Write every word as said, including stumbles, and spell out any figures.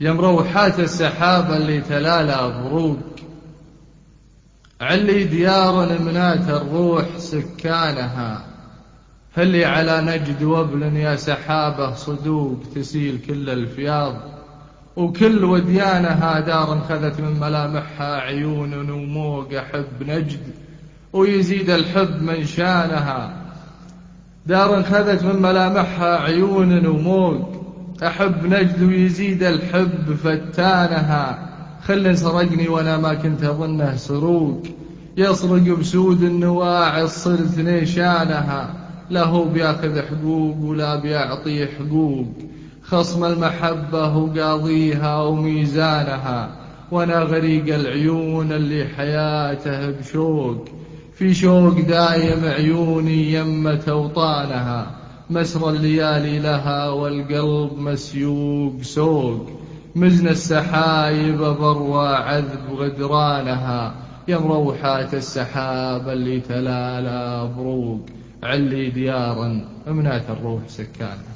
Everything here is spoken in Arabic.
يا مروحات السحاب اللي تلالى بروق، علي ديار منات الروح سكانها، هلي على نجد وبل يا سحابة صدوق تسيل كل الفياض، وكل وديانها دار خذت من ملامحها عيون وموق. أحب نجد ويزيد الحب من شانها، دار خذت من ملامحها عيون وموق. أحب نجد ويزيد الحب فتانها، خل سرقني وأنا ما كنت أظنه سروق، يسرق بسود النواعي صرت نيشانها، لا هو بياخذ حقوق ولا بيعطي حقوق، خصم المحبة وقاضيها وميزانها، وأنا غريق العيون اللي حياته بشوق، في شوق دايم عيوني يمة أوطانها، مسرى الليالي لها والقلب مسيوق سوق، مزن السحايب بروى عذب غدرانها، يا مروحات السحاب اللي تلالى بروق، علي ديارا منات الروح سكانها.